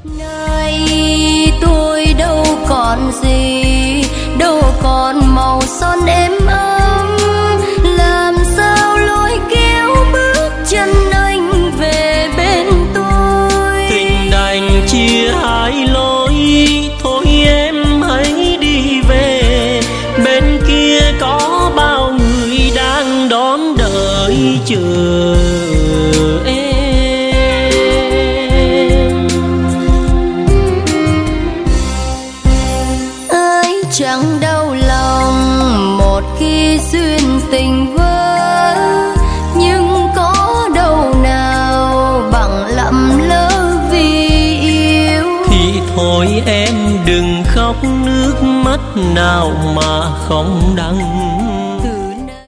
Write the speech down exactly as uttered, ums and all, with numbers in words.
Nay tôi đâu còn gì, đâu còn màu son êm ấm, làm sao lối kéo bước chân anh về bên tôi. Tình đành chia hai lối, thôi em hãy đi về. Bên kia có bao người đang đón đợi chờ em. Ai chẳng đau lòng một khi duyên tình vỡ, nhưng có đâu nào bằng lầm lỡ vì yêu. Thì thôi em đừng khóc, nước mắt nào mà không đắng.